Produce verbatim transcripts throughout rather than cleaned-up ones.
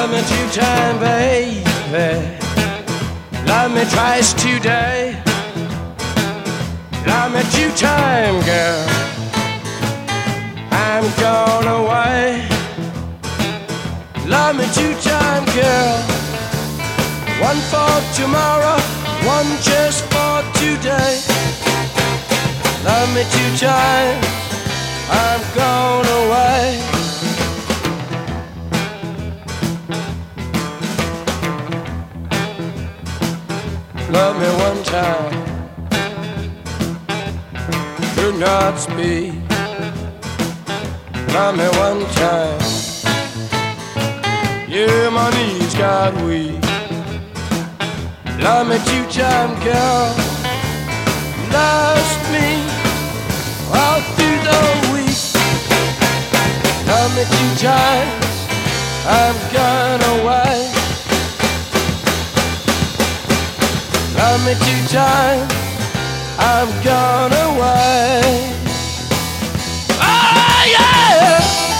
Love me two times, baby. Love me twice today. Love me two times, girl. I'm gone away. Love me two times, girl. One for tomorrow, one just for today. Love me two times, I'm gone away. Love me one time, could not speak. Love me one time, yeah, my knees got weak. Love me two times, girl. Lost me all through the week. Love me two times, I'm gone away. Love me two times, I'm gone away. Oh yeah!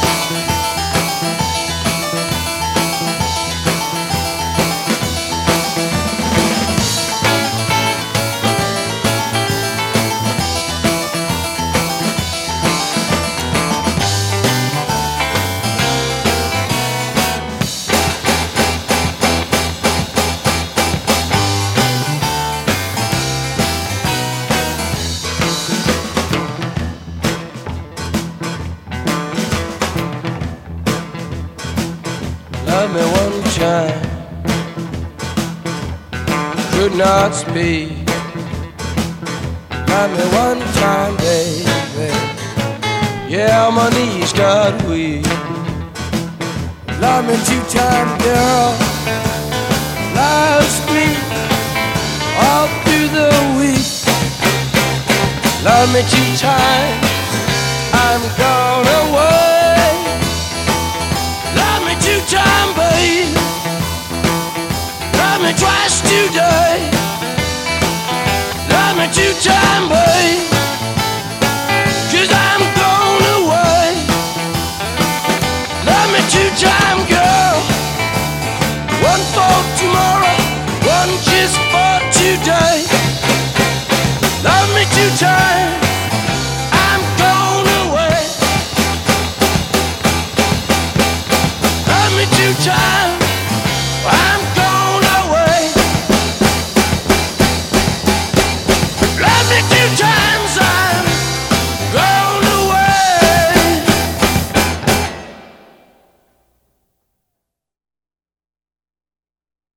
Love me one time, could not speak. Love me one time, baby. Yeah, my knees got weak. Love me two times, girl. Lost me all through the week. Love me two times, I'm gone.